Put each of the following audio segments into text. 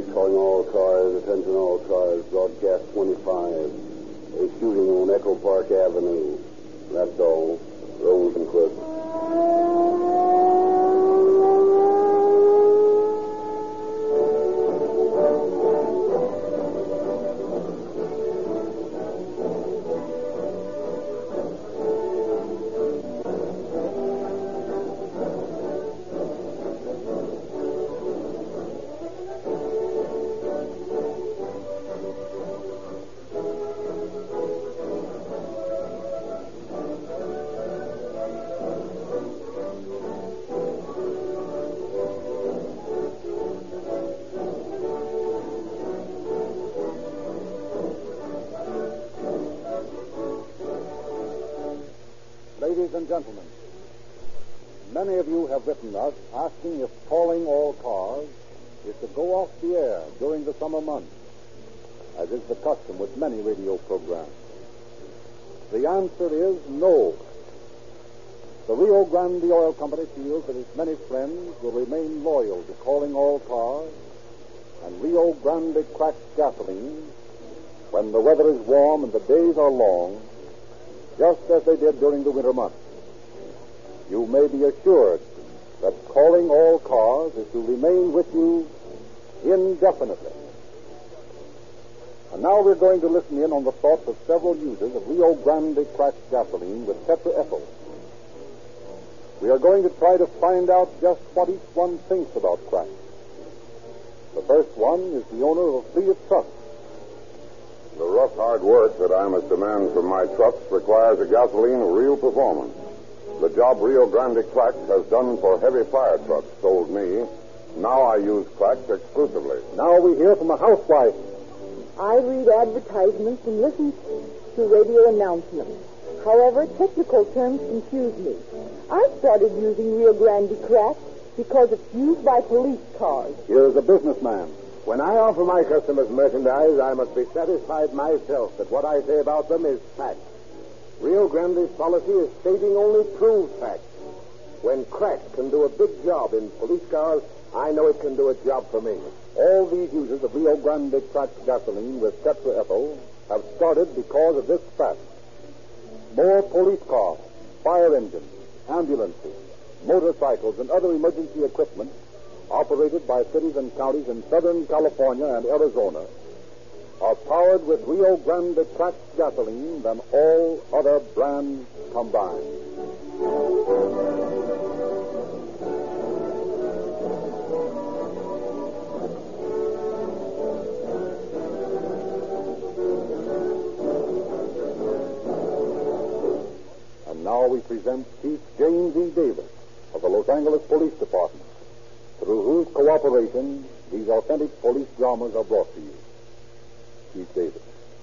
calling all cars. Attention all cars. Broadcast 25. A shooting on Echo Park Avenue. That's all. Rosenquist. Ladies and gentlemen, many of you have written us asking if Calling All Cars is to go off the air during the summer months, as is the custom with many radio programs. The answer is no. The Rio Grande Oil Company feels that its many friends will remain loyal to Calling All Cars and Rio Grande cracked gasoline when the weather is warm and the days are long, just as they did during the winter months. You may be assured that Calling All Cars is to remain with you indefinitely. And now we're going to listen in on the thoughts of several users of Rio Grande cracked gasoline with tetraethyl. We are going to try to find out just what each one thinks about crack. The first one is the owner of a fleet of trucks. The rough, hard work that I must demand from my trucks requires a gasoline of real performance. The job Rio Grande Cracked has done for heavy fire trucks sold me. Now I use Cracked exclusively. Now we hear from a housewife. I read advertisements and listen to radio announcements. However, technical terms confuse me. I started using Rio Grande Cracked because it's used by police cars. Here's a businessman. When I offer my customers merchandise, I must be satisfied myself that what I say about them is fact. Rio Grande's policy is stating only true facts. When Crack can do a big job in police cars, I know it can do a job for me. All these users of Rio Grande cracked gasoline with tetraethyl have started because of this fact. More police cars, fire engines, ambulances, motorcycles, and other emergency equipment operated by cities and counties in Southern California and Arizona are powered with Rio Grande cracked gasoline than all other brands combined. And now we present Chief James E. Davis of the Los Angeles Police Department, through whose cooperation these authentic police dramas are brought to you. Chief Davis.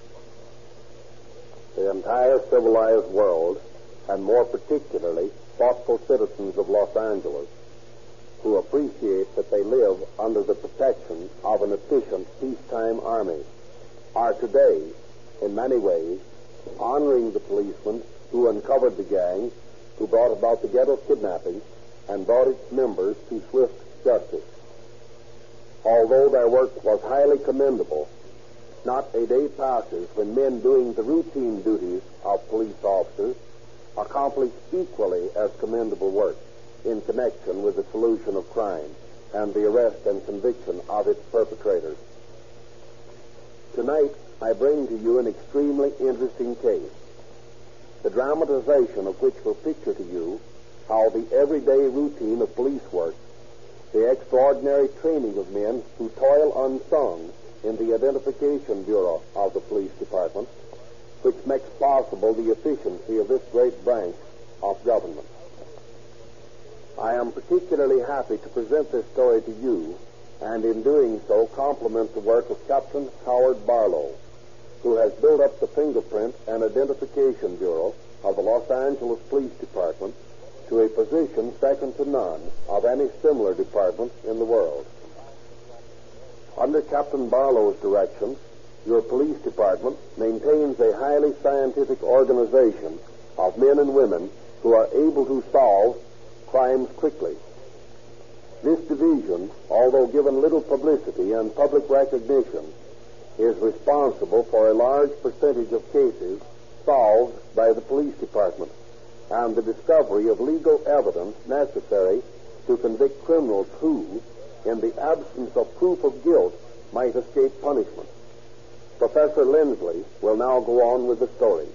The entire civilized world, and more particularly thoughtful citizens of Los Angeles, who appreciate that they live under the protection of an efficient peacetime army, are today, in many ways, honoring the policemen who uncovered the gang, who brought about the ghetto kidnapping, and brought its members to swift justice. Although their work was highly commendable, not a day passes when men doing the routine duties of police officers accomplish equally as commendable work in connection with the solution of crime and the arrest and conviction of its perpetrators. Tonight, I bring to you an extremely interesting case, the dramatization of which will picture to you how the everyday routine of police work, the extraordinary training of men who toil unsung in the Identification Bureau of the Police Department, which makes possible the efficiency of this great branch of government. I am particularly happy to present this story to you, and in doing so compliment the work of Captain Howard Barlow, who has built up the Fingerprint and Identification Bureau of the Los Angeles Police Department to a position second to none of any similar department in the world. Under Captain Barlow's direction, your police department maintains a highly scientific organization of men and women who are able to solve crimes quickly. This division, although given little publicity and public recognition, is responsible for a large percentage of cases solved by the police department and the discovery of legal evidence necessary to convict criminals who, in the absence of proof of guilt, might escape punishment. Professor Lindsley will now go on with the story.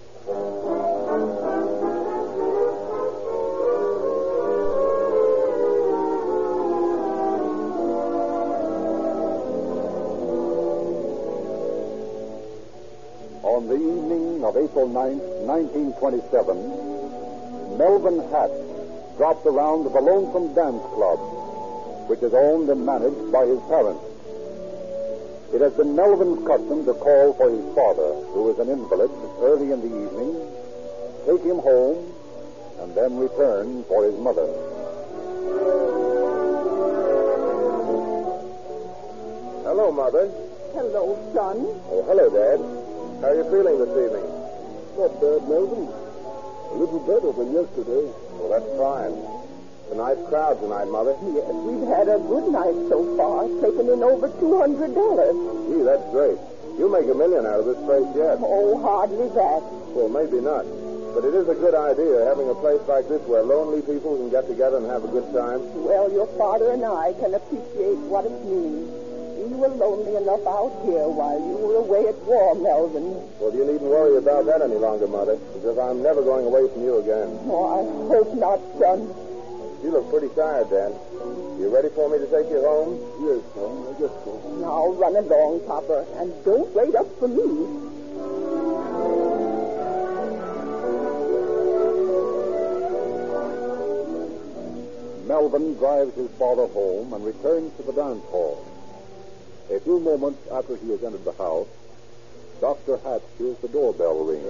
On the evening of April 9th, 1927, Melvin Hatch dropped around the Lonesome Dance Club, which is owned and managed by his parents. It has been Melvin's custom to call for his father, who is an invalid, early in the evening, take him home, and then return for his mother. Hello, Mother. Hello, son. Oh, hello, Dad. How are you feeling this evening? Not bad, Melvin. A little better than yesterday. Well, that's fine. It's a nice crowd tonight, Mother. Yes, we've had a good night so far, taking in over $200. Gee, that's great. You'll make $1 million out of this place yet. Oh, hardly that. Well, maybe not. But it is a good idea, having a place like this where lonely people can get together and have a good time. Well, your father and I can appreciate what it means. We were lonely enough out here while you were away at war, Melvin. Well, you needn't worry about that any longer, Mother, because I'm never going away from you again. Oh, I hope not, son. You look pretty tired, Dan. You ready for me to take you home? Yes, son, I guess so. Now run along, Papa, and don't wait up for me. Melvin drives his father home and returns to the dance hall. A few moments after he has entered the house, Dr. Hatch hears the doorbell ring.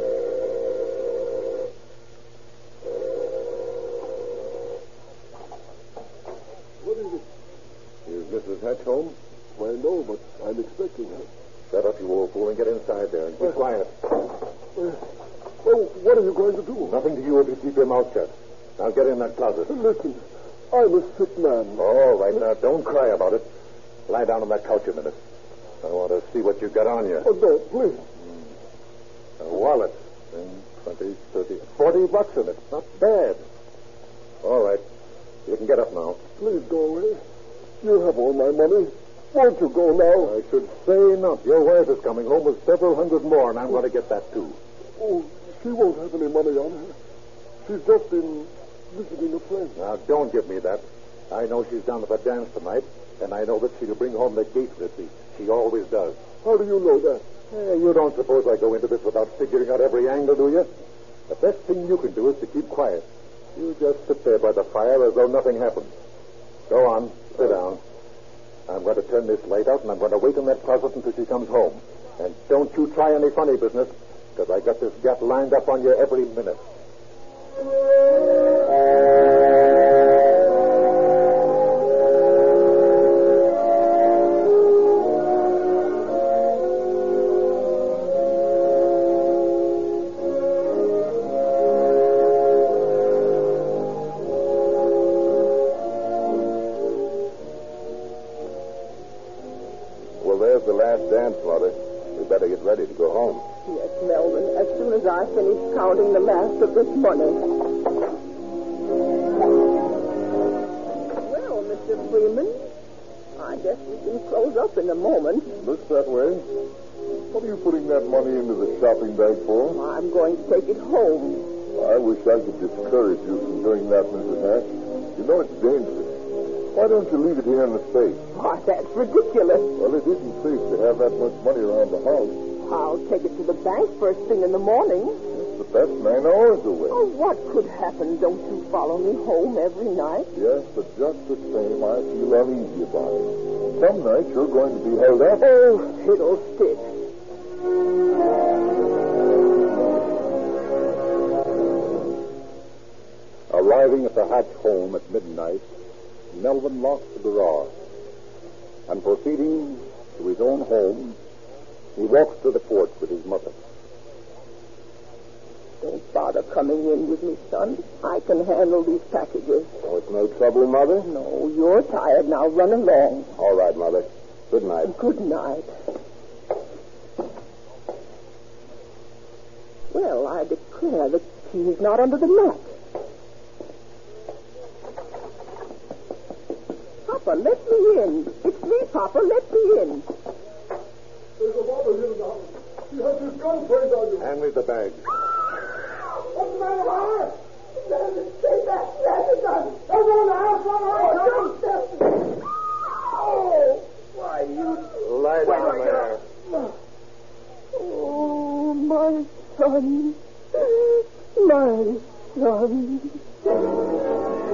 What is it? Is Mrs. Hatch home? Well, no, but I'm expecting her. Shut up, you old fool, and get inside there and keep quiet. Well, what are you going to do? Nothing to you if you keep your mouth shut. Now get in that closet. Listen, I'm a sick man. All right, now don't cry about it. Lie down on that couch a minute. I want to see what you've got on you. Oh, no, please. A wallet. And 20, 30, 40 bucks in it. Not bad. All right. You can get up now. Please go away. You have all my money. Won't you go now? I should say not. Your wife is coming home with several hundred more, and I'm going to get that, too. Oh, she won't have any money on her. She's just been visiting a friend. Now, don't give me that. I know she's down at the dance tonight, and I know that she'll bring home the gate receipt. She always does. How do you know that? You don't suppose I go into this without figuring out every angle, do you? The best thing you can do is to keep quiet. You just sit there by the fire as though nothing happened. Go on. Sit down. I'm going to turn this light out, and I'm going to wait in that closet until she comes home. And don't you try any funny business, because I got this gap lined up on you every minute. Well, there's the last dance, Mother. We better get ready to go home. Yes, Melvin, as soon as I finish counting the last of this money. Well, Mr. Freeman, I guess we can close up in a moment. Looks that way. What are you putting that money into the shopping bag for? I'm going to take it home. I wish I could discourage you from doing that, Mrs. Hatch. You know it's dangerous. Why don't you leave it here in the safe? Why, that's ridiculous. Well, it isn't safe to have that much money around the house. I'll take it to the bank first thing in the morning. It's the best 9 hours away. Oh, what could happen? Don't you follow me home every night? Yes, but just the same, I feel uneasy about it. Some nights you're going to be held up. Oh, fiddlesticks. Arriving at the Hatch home at midnight, Melvin locks the garage, and proceeding to his own home, he walks to the porch with his mother. Don't bother coming in with me, son. I can handle these packages. Oh, it's no trouble, Mother? No, You're tired now. Run along. All right, Mother. Good night. Good night. Well, I declare the key is not under the mat. Papa, let me in. It's me, Papa. Let me in. There's a robber here now. He has his gun pointed on you. Hand me the bag. What's the matter, Howard? Take that. That's the gun. Don't go in the house. Run away. Don't step. Oh, why, you... Lie down there. Oh, my son. My son.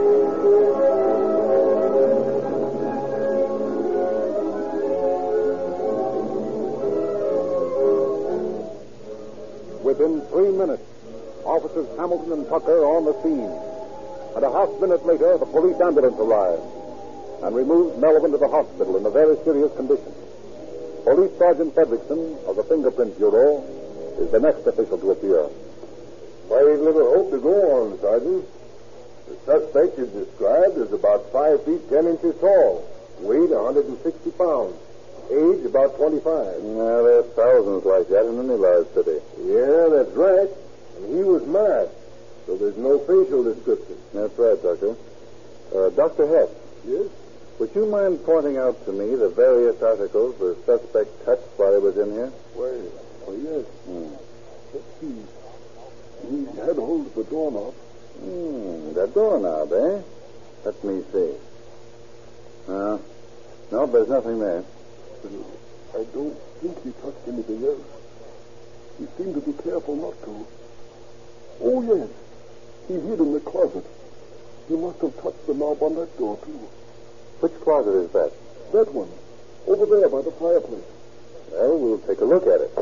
Within 3 minutes, Officers Hamilton and Tucker are on the scene. And a half minute later, the police ambulance arrives and removes Melvin to the hospital in a very serious condition. Police Sergeant Fredrickson of the Fingerprint Bureau is the next official to appear. Very little hope to go on, Sergeant. The suspect is described as about 5 feet 10 inches tall, weight 160 pounds, age about 25. Yeah, there's thousands like that in any large city. Yeah, that's right. And he was masked, so there's no facial description. That's right, Doctor. Dr. Hess, Yes? would you mind pointing out to me the various articles the suspect touched while he was in here? Why, yes. Let's see. He had hold of the doorknob. That doorknob, eh? Let me see. No, there's nothing there. I don't think he touched anything else. He seemed to be careful not to. Oh, yes. He hid in the closet. He must have touched the knob on that door, too. Which closet is that? That one. Over there by the fireplace. Well, we'll take a look at it.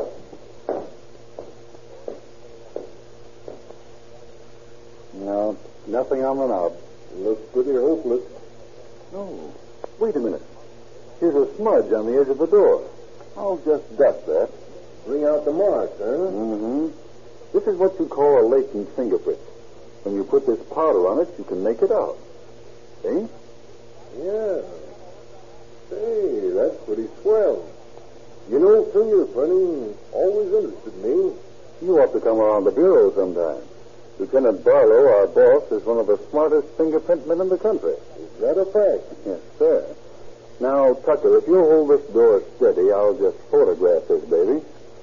No, nothing on the knob. Looks pretty hopeless. No. Wait a minute. Here's a smudge on the edge of the door. I'll just dust that. Bring out the marks, huh? Mm-hmm. This is what you call a latent fingerprint. When you put this powder on it, you can make it out. See? Yeah. Say, that's pretty swell. You know, fingerprinting always interested me. You ought to come around the bureau sometime. Lieutenant Barlow, our boss, is one of the smartest fingerprint men in the country. Is that a fact? Yes, sir. Now, Tucker, if you'll hold this door steady, I'll just photograph this baby.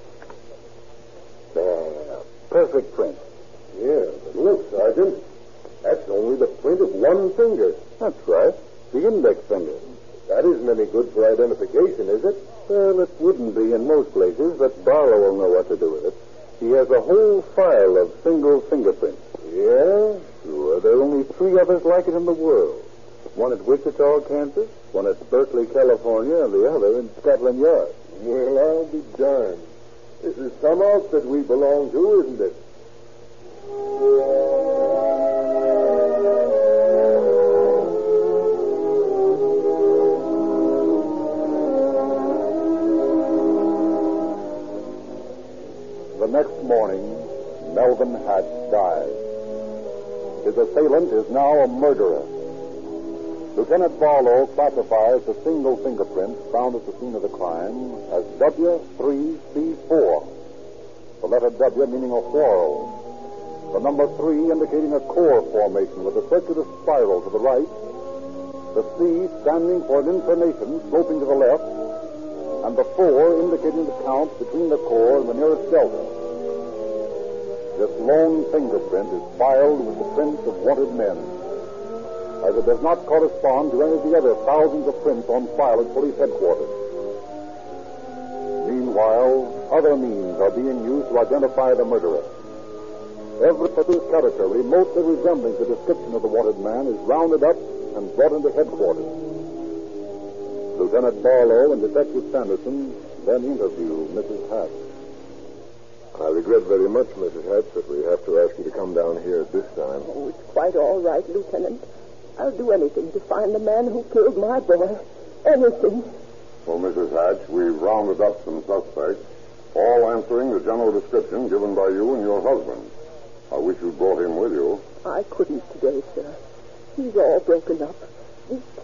There. Perfect print. Yeah, but look, Sergeant. That's only the print of one finger. That's right. The index finger. That isn't any good for identification, is it? Well, it wouldn't be in most places, but Barlow will know what to do with it. He has a whole file of single fingerprints. Yeah? Sure. There are only 3 others like it in the world. One at Wichita, Kansas, one at Berkeley, California, and the other in Scotland Yard. Well, I'll be darned. This is some outfit we belong to, isn't it? The next morning, Melvin Hatch dies. His assailant is now a murderer. Lieutenant Barlow classifies the single fingerprint found at the scene of the crime as W3C4. The letter W meaning a whorl. The number 3 indicating a core formation with a circular spiral to the right. The C standing for an inclination sloping to the left. And the 4 indicating the count between the core and the nearest delta. This lone fingerprint is filed with the prints of wanted men, as it does not correspond to any of the other thousands of prints on file at police headquarters. Meanwhile, other means are being used to identify the murderer. Every character remotely resembling the description of the wanted man is rounded up and brought into headquarters. Lieutenant Barlow and Detective Sanderson then interview Mrs. Hatch. I regret very much, Mrs. Hatch, that we have to ask you to come down here at this time. Oh, it's quite all right, Lieutenant. I'll do anything to find the man who killed my boy. Anything. Well, Mrs. Hatch, we've rounded up some suspects, all answering the general description given by you and your husband. I wish you'd brought him with you. I couldn't today, sir. He's all broken up. These terrible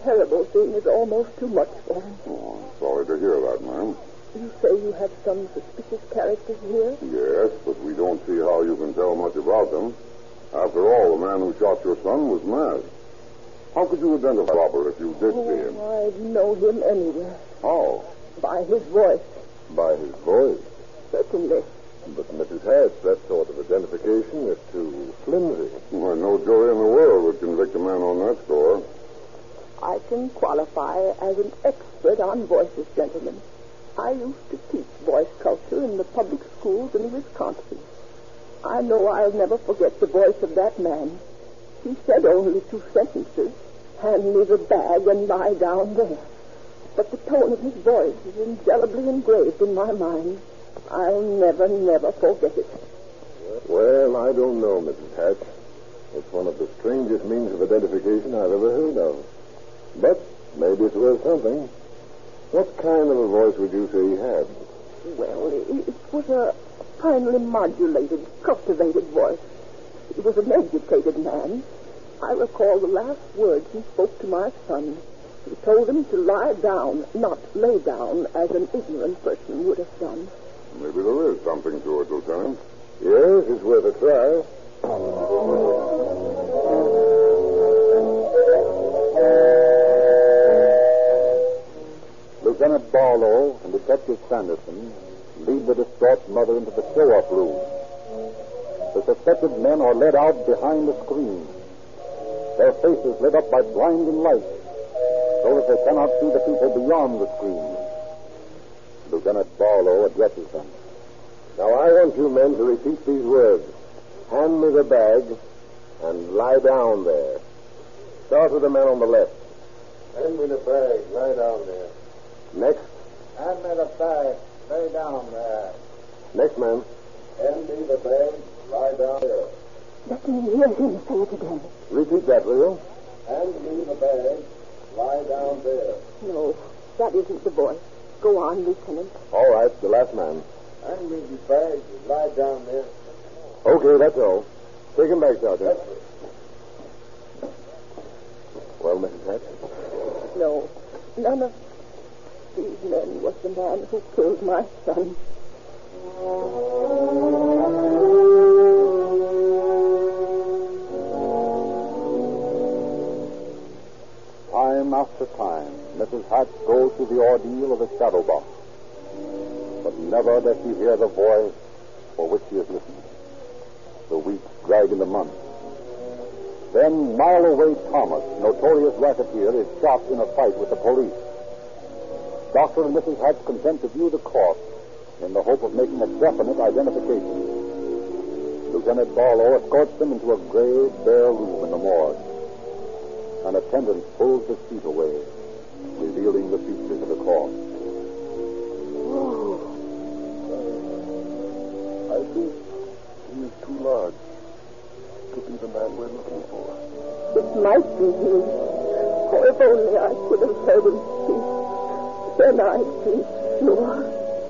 thing is almost too much for him. Oh, I'm sorry to hear that, ma'am. You say you have some suspicious characters here? Yes, but we don't see how you can tell much about them. After all, the man who shot your son was masked. How could you identify Robert if you did see him? I'd know him anywhere. How? By his voice. By his voice. Certainly. But, Mrs. Hatch, that sort of identification is too flimsy. Why, no jury in the world would convict a man on that score. I can qualify as an expert on voices, gentlemen. I used to teach voice culture in the public schools in Wisconsin. I know I'll never forget the voice of that man. He said only 2 sentences. Hand me the bag and lie down there. But the tone of his voice is indelibly engraved in my mind. I'll never, never forget it. Well, I don't know, Mrs. Hatch. It's one of the strangest means of identification I've ever heard of. But maybe it's worth something. What kind of a voice would you say he had? Well, it was a finely modulated, cultivated voice. He was an educated man. I recall the last words he spoke to my son. He told him to lie down, not lay down, as an ignorant person would have done. Maybe there is something to it, Lieutenant. Yes, it's worth a try. Lieutenant Barlow and Detective Sanderson lead the distraught mother into the show-off room. The suspected men are led out behind the screen, their faces lit up by blinding light, so that they cannot see the people beyond the screen. Lieutenant Barlow addresses them. Now, I want you men to repeat these words. Hand me the bag and lie down there. Start with the man on the left. Hand me the bag. Lie down there. Next. Hand me the bag. Lay down there. Next man. Hand me the bag. Lie down there. Let me hear him say it again. Repeat that, will you? Hand me the bag. Lie down there. No, that isn't the voice. Go on, Lieutenant. All right, the last man. Hand me the bag. Lie down there. Okay, that's all. Take him back, Sergeant. Well, Mrs. Hatch? No, none of these men was the man who killed my son. Time after time, Mrs. Hatch goes through the ordeal of the shadow box. But never does she hear the voice for which she has listened. The weeks drag into months. Then Mile Away Thomas, notorious racketeer, is shot in a fight with the police. Dr. and Mrs. Hatch consent to view the corpse in the hope of making a definite identification. Lieutenant Barlow escorts them into a gray, bare room in the morgue. An attendant pulls the sheet away, revealing the features of the corpse. Oh. I think he is too large to be the man we're looking for. It might be he. Oh, if only I could have heard him speak. Then I'd be sure.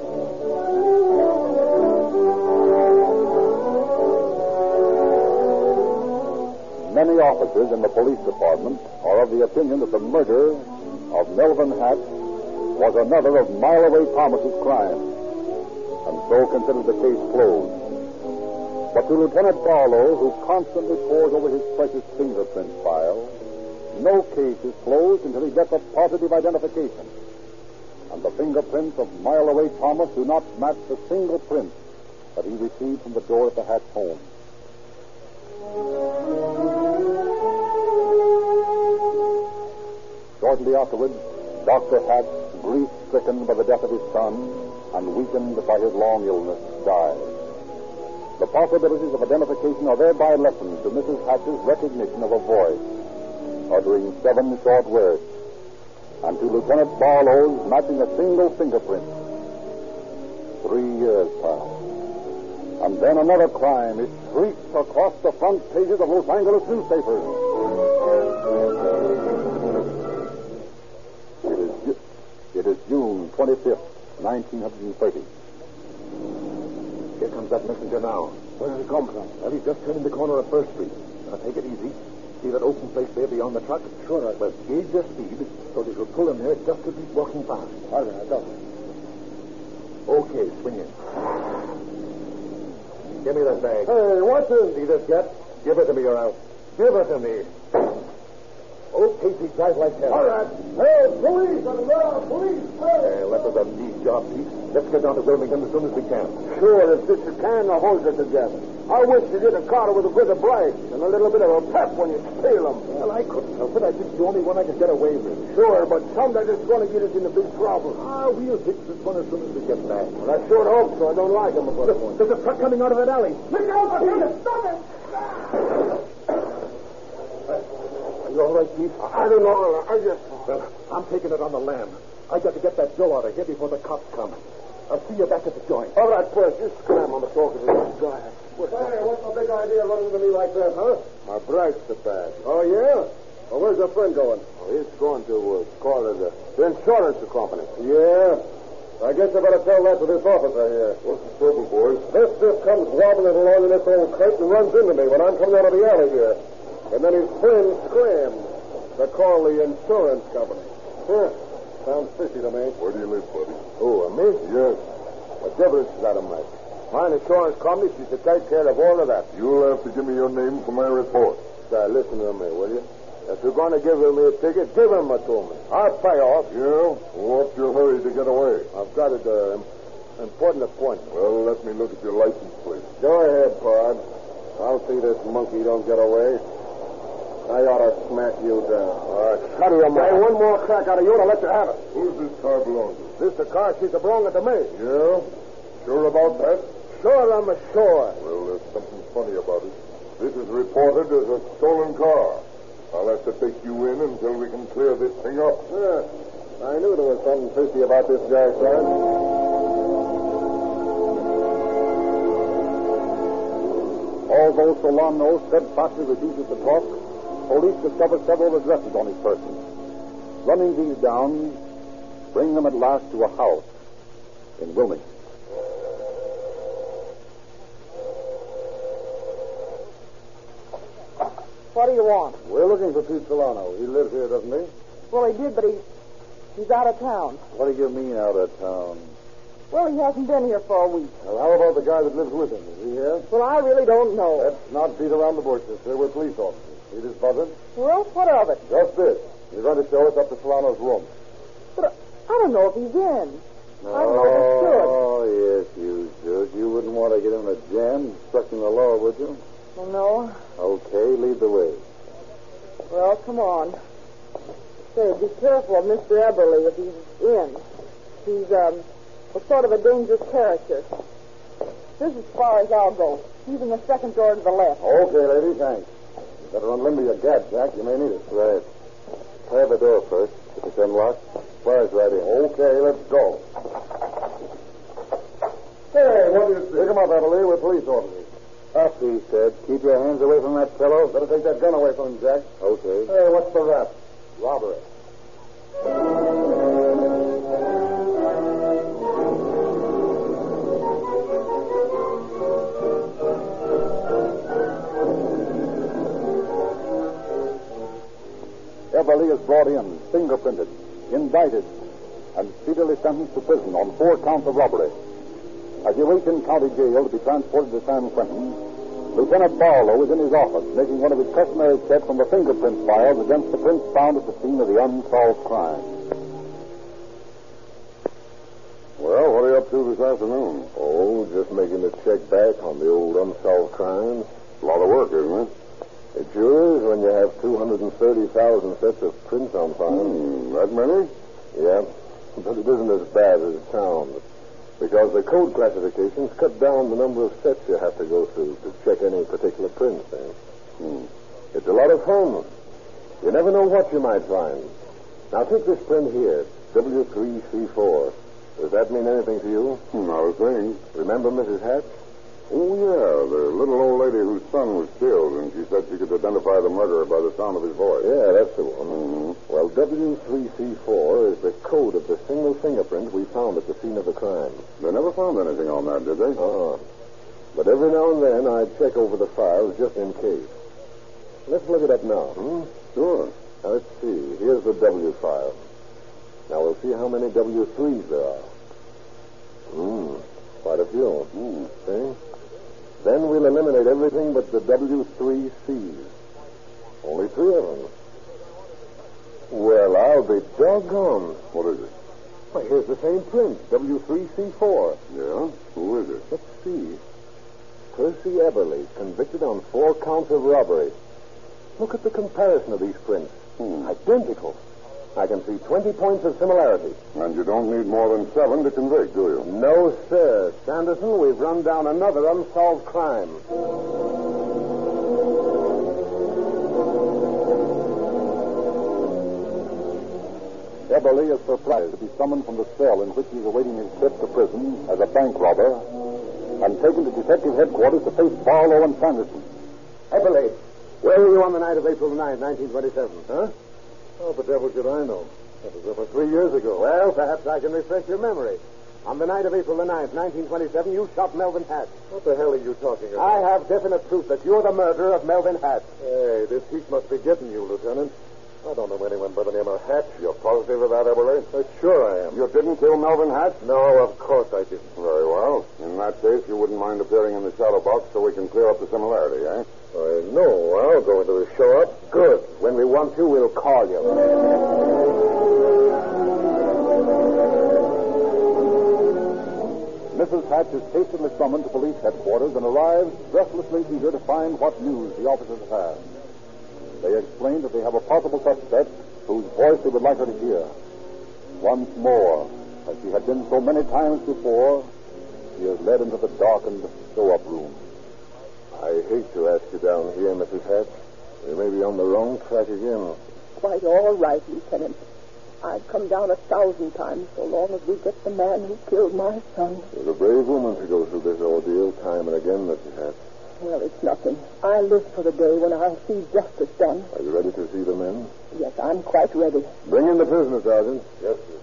Many officers in the police department are of the opinion that the murder of Melvin Hatch was another of Mile Away Thomas's crimes, and so consider the case closed. But to Lieutenant Barlow, who constantly pores over his precious fingerprint file, no case is closed until he gets a positive identification. And the fingerprints of Mile Away Thomas do not match the single print that he received from the door of the Hatch home. Shortly afterwards, Dr. Hatch, grief-stricken by the death of his son and weakened by his long illness, died. The possibilities of identification are thereby lessened to Mrs. Hatch's recognition of a voice, uttering 7 short words, and to Lieutenant Barlow's matching a single fingerprint. 3 years pass. And then another crime is shrieked across the front pages of Los Angeles newspapers. It is June 25th, 1930. Here comes that messenger now. Where did he come from? Well, he's just turned the corner of First Street. Now, take it easy. See that open place there beyond the truck? Sure, Well, gauge your speed so that you'll pull in there just as he's walking past. All right, I got it. Okay, swing in. Give me that bag. Hey, what's this? See this yet? Give it to me, or else. Give it to me. Okay, Pete, drive like hell. All right. Hey, police! Police! Hey! That was a neat job, Pete. Let's get down to Wilmington as soon as we can. Sure, if you can, the hold it together. I wish you get a car with a bit of brakes and a little bit of a pep when you steal them. Well, I couldn't help it. I think the only one I could get away with. Sure, but someday it's going to get us into big trouble. We'll fix this one as soon as we get back. Well, I sure hope so. I don't like them. There's a truck coming out of that alley. Look out for him! Stop him! Are you all right, Pete? I don't know. I just... Well, I'm taking it on the lam. I got to get that Joe out of here before the cops come. I'll see you back at the joint. All right, Puss. You scram on the talking to this guy. Hey, what's the big idea running to me like that, huh? My brakes are bad. Oh, yeah? Well, where's your friend going? Oh, he's going to call the insurance company. Yeah? I guess I better tell that to this officer here. What's the trouble, boys? This stiff comes wobbling along in this old crate and runs into me when I'm coming out of the alley here. And then his friend screams. They call the insurance company. Huh. Sounds fishy to me. Where do you live, buddy? Who, me? Yes. What difference does that make? My insurance company, she should take care of all of that. You'll have to give me your name for my report. Listen to me, will you? If you're going to give me a ticket, give him it to me. I'll pay off. Yeah? What's your hurry to get away? I've got an important appointment. Well, let me look at your license plate. Go ahead, Pod. I'll see this monkey don't get away. I ought to smack you down. All right, shut your mouth. Hey, one more crack out of you and I'll let you have it. Who's this car belong to? This the car, she's belonging to me. Yeah? Sure about that? Sure, I'm sure. Well, there's something funny about it. This is reported as a stolen car. I'll have to take you in until we can clear this thing up. Yeah. I knew there was something fishy about this guy, son. Although Solano steadfastly refuses to talk, police discover several addresses on his person. Running these down, bring them at last to a house in Wilmington. What do you want? We're looking for Pete Solano. He lives here, doesn't he? Well, he did, but he's out of town. What do you mean, out of town? Well, he hasn't been here for a week. Well, how about the guy that lives with him? Is he here? Well, I really don't know. Let's not beat around the bushes, sir. We're police officers. See this buzzard? Well, what of it? Just this. You're going to show us up to Solano's room. But I don't know if he's in. I don't know if he should. Oh, yes, you should. You wouldn't want to get him in a jam, obstructing the law, would you? Well, no. Okay, lead the way. Well, come on. Say, be careful of Mr. Eberly if he's in. He's, a sort of a dangerous character. This is as far as I'll go. He's in the second door to the left. Okay, lady, thanks. You better unlimber your gad, Jack. You may need it. Right. Try the door first. If it's unlocked, fires right in. Okay, let's go. Hey, what is this? Pick him up, Eberly. We're police officers. Up, he said. Keep your hands away from that fellow. Better take that gun away from him, Jack. Okay. Hey, what's the rap? Robbery. Eberly is brought in, fingerprinted, indicted, and speedily sentenced to prison on 4 counts of robbery. As he waits in county jail to be transported to San Quentin, Lieutenant Barlow is in his office making one of his customary checks on the fingerprint files against the prints found at the scene of the unsolved crime. Well, what are you up to this afternoon? Oh, just making a check back on the old unsolved crimes. A lot of work, isn't it? It sure is when you have 230,000 sets of prints on file. That many? Yeah, but it isn't as bad as it sounds. Because the code classifications cut down the number of sets you have to go through to check any particular print thing. It's a lot of fun. You never know what you might find. Now, take this print here, W3C4. Does that mean anything to you? Not a thing. Remember Mrs. Hatch? Oh, yeah, the little old lady whose son was killed, and she said she could identify the murderer by the sound of his voice. Yeah, that's the one. Well, W3C4 is the code of the single fingerprint we found at the scene of the crime. They never found anything on that, did they? But every now and then I'd check over the files just in case. Let's look at that now. Sure. Now, let's see. Here's the W file. Now, we'll see how many W3s there are. Quite a few. See? Then we'll eliminate everything but the W3Cs. Only 3 of them. Well, I'll be doggone. What is it? Why, here's the same print, W3C4. Yeah? Who is it? Let's see. Percy Eberly, convicted on 4 counts of robbery. Look at the comparison of these prints. Identical. I can see 20 points of similarity. And you don't need more than 7 to convict, do you? No, sir. Sanderson, we've run down another unsolved crime. Eberly is surprised to be summoned from the cell in which he's awaiting his trip to prison as a bank robber and taken to detective headquarters to face Barlow and Sanderson. Eberly, where were you on the night of April 9, 1927? Huh? Oh, the devil should I know. That was over 3 years ago. Well, perhaps I can refresh your memory. On the night of April the 9th, 1927, you shot Melvin Hatch. What the hell are you talking about? I have definite proof that you're the murderer of Melvin Hatch. Hey, this heat must be getting you, Lieutenant. I don't know anyone by the name of Hatch. You're positive of that, Eberly? Sure I am. You didn't kill Melvin Hatch? No, of course I didn't. Very well. In that case, you wouldn't mind appearing in the shadow box so we can clear up the similarity, eh? No, I'll go into the show up. Good. When we want you, we'll call you. Mrs. Hatch is hastily summoned to police headquarters and arrives breathlessly eager to find what news the officers have. They explain that they have a possible suspect whose voice they would like her to hear. Once more, as she had been so many times before, she is led into the darkened show-up room. I hate to ask you down here, Mrs. Hatch. We may be on the wrong track again. Quite all right, Lieutenant. I'd come down 1,000 times so long as we get the man who killed my son. You're a brave woman to go through this ordeal time and again, Mrs. Hatch. Well, it's nothing. I live for the day when I'll see justice done. Are you ready to see the men? Yes, I'm quite ready. Bring in the prisoner, Sergeant. Yes, sir.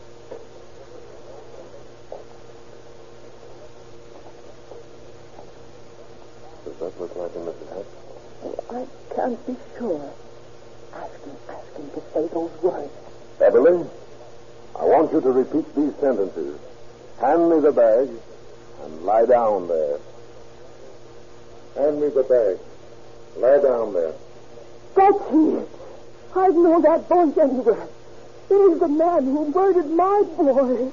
Does that look like him, Mrs. Hatch? Oh, I can't be sure. Ask him to say those words. Eberly, I want you to repeat these sentences. Hand me the bag and lie down there. Hand me the bag. Lie down there. That's it. I'd know that voice anywhere. It is the man who murdered my boy.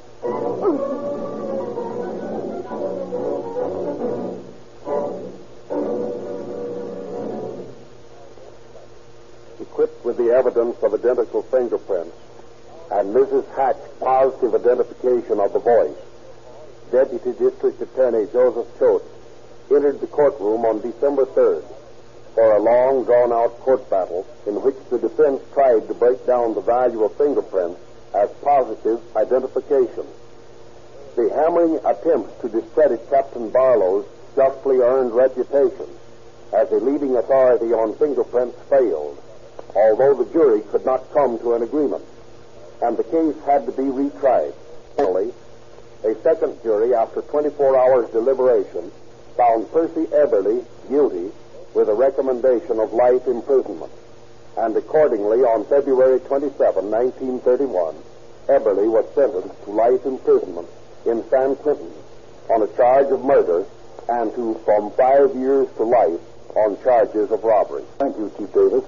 Equipped with the evidence of identical fingerprints and Mrs. Hatch's positive identification of the voice, Deputy District Attorney Joseph Choate entered the courtroom on December 3rd for a long, drawn-out court battle in which the defense tried to break down the value of fingerprints as positive identification. The hammering attempts to discredit Captain Barlow's justly earned reputation as a leading authority on fingerprints failed, although the jury could not come to an agreement, and the case had to be retried. Finally, a second jury, after 24 hours deliberation, found Percy Eberly guilty with a recommendation of life imprisonment. And accordingly, on February 27, 1931, Eberly was sentenced to life imprisonment in San Quentin on a charge of murder and to from 5 years to life on charges of robbery. Thank you, Chief Davis.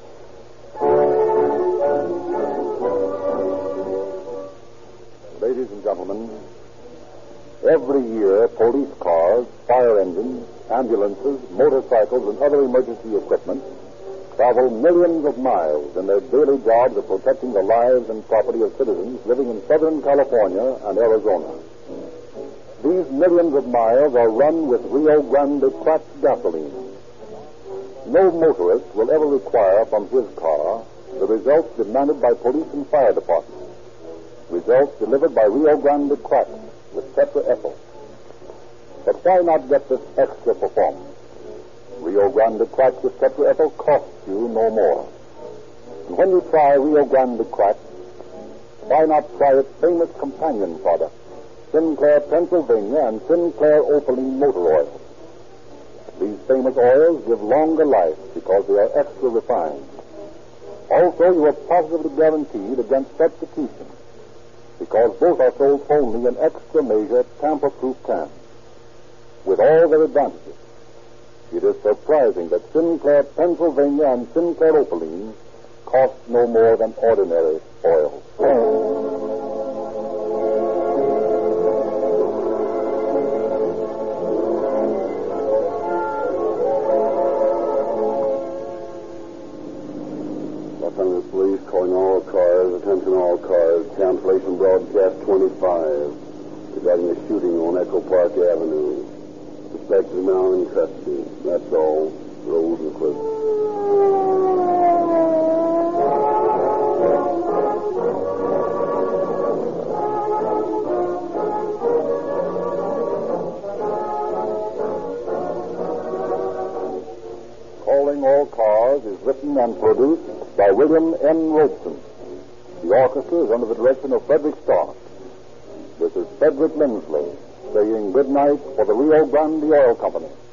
Ladies and gentlemen, every year police cars, fire engines, ambulances, motorcycles, and other emergency equipment travel millions of miles in their daily jobs of protecting the lives and property of citizens living in Southern California and Arizona. These millions of miles are run with Rio Grande cracked gasoline. No motorist will ever require from his car the results demanded by police and fire departments. Results delivered by Rio Grande cracked with tetraethyl. But why not get this extra performance? Rio Grande cracked with tetraethyl costs you no more. And when you try Rio Grande cracked, why not try its famous companion product, Sinclair Pennsylvania and Sinclair Opaline Motor Oil? These famous oils give longer life because they are extra refined. Also, you are positively guaranteed against substitution, because both are sold only in extra measure tamper-proof cans. With all their advantages, it is surprising that Sinclair Pennsylvania and Sinclair Opaline cost no more than ordinary oil. Los Angeles Police calling all cars, attention all cars, cancellation broadcast 25 regarding a shooting on Echo Park Avenue. Suspected now in custody. That's all. Rosenquist. Calling All Cars is written and produced by William N. Robeson. The orchestra is under the direction of Frederick Stark. This is Frederick Lindsley saying good night for the Rio Grande Oil Company.